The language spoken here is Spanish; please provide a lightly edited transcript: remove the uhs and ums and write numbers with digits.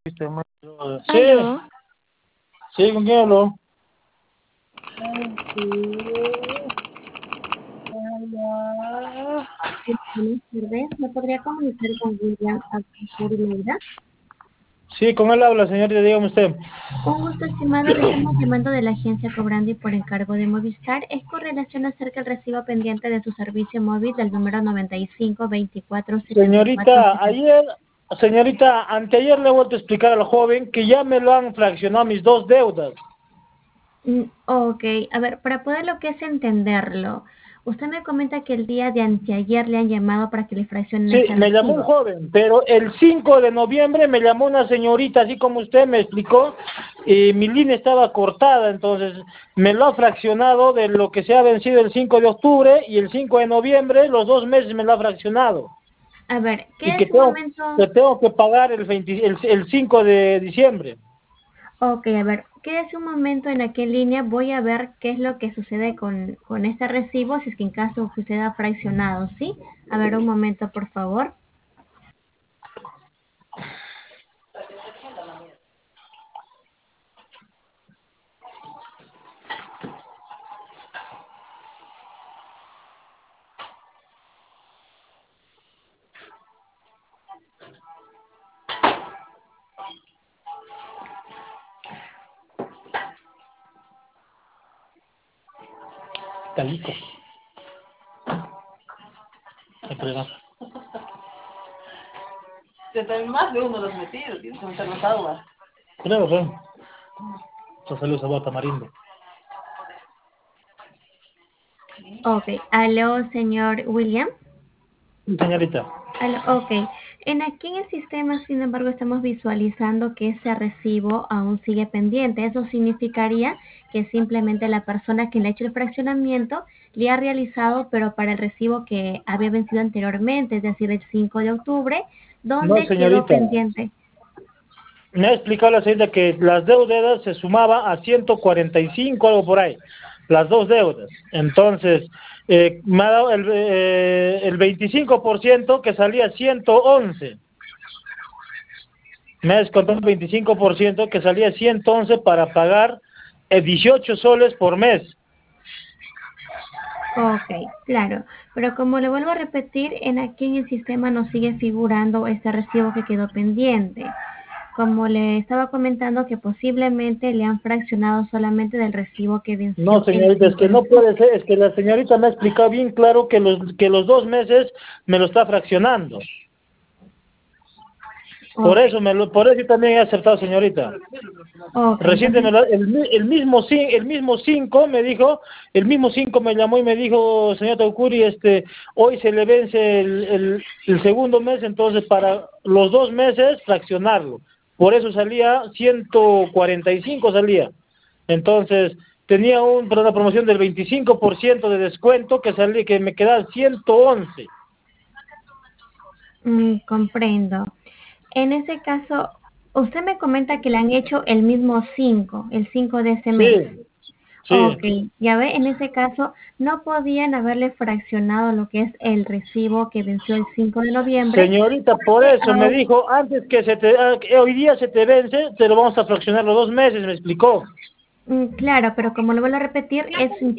Sí, Aló. sí, ¿con quién hablo? Buenas tardes. ¿Me podría comunicar con William Abdullah? Sí, con él habla, señorita, dígame usted. Un gusto, estimado. Le estamos llamando de la agencia Cobrandi por encargo de Movistar. Es con relación acerca del recibo pendiente de su servicio móvil del número 95 24 74 Señorita, 70. anteayer le he vuelto a explicar al joven que ya me lo han fraccionado mis dos deudas. Ok, a ver, para poder lo que es entenderlo, usted me comenta que el día de anteayer le han llamado para que le fraccionen Sí, ese me llamó un recibo. joven, pero el 5 de noviembre me llamó una señorita, así como usted me explicó, y mi línea estaba cortada, entonces me lo ha fraccionado de lo que se ha vencido el 5 de octubre y el 5 de noviembre, los 2 meses me lo ha fraccionado. A ver, Y ¿qué es un momento? que tengo que pagar el 5 de diciembre. Ok, a ver, quédese un momento en aquella línea. Voy a ver qué es lo que sucede con este recibo, si es que en caso suceda fraccionado, ¿sí? A ver, un momento, por favor. Calico. Hay problema. Más de uno los metidos, tienes que meter las aguas. Claro, pues. Esto salió sabor a tamarindo. Ok, aló, señor William. Señorita. Aló, ok, aquí en el sistema, sin embargo, estamos visualizando que ese recibo aún sigue pendiente. Eso significaría que simplemente la persona que le ha hecho el fraccionamiento le ha realizado, pero para el recibo que había vencido anteriormente, es decir, el 5 de octubre, No, donde quedó señorita. pendiente. Me ha explicado la señorita que las deudas se sumaba a 145, algo por ahí. Las dos deudas. Entonces, me ha dado el 25% que salía 111. Me ha descontado el 25% que salía 111 para pagar 18 soles por mes. Ok, claro, pero como le vuelvo a repetir, aquí en el sistema nos sigue figurando este recibo que quedó pendiente. Como le estaba comentando que posiblemente le han fraccionado solamente del recibo que No, venció el señorita, es 5 que de no octubre. puede ser, es que la señorita me ha explicado bien claro que los 2 meses me lo está fraccionando. Ok, Por eso también he aceptado, señorita. ok, Reciente entonces, el mismo 5 me dijo, el mismo 5 me llamó y me dijo, señor Taucuri, hoy se le vence el segundo mes, entonces para los 2 meses fraccionarlo. Por eso salía 145 salía. Entonces tenía una promoción del 25% de descuento que salía, que me quedaba 111. comprendo. En ese caso, usted me comenta que le han hecho el mismo 5, el 5 de ese mes. Sí, Ok, sí. ya ve, en ese caso no podían haberle fraccionado lo que es el recibo que venció el 5 de noviembre, Señorita, por porque eso me dijo, antes que hoy día se te vence, te lo vamos a fraccionar los 2 meses, me explicó. claro, pero como lo vuelvo a repetir, es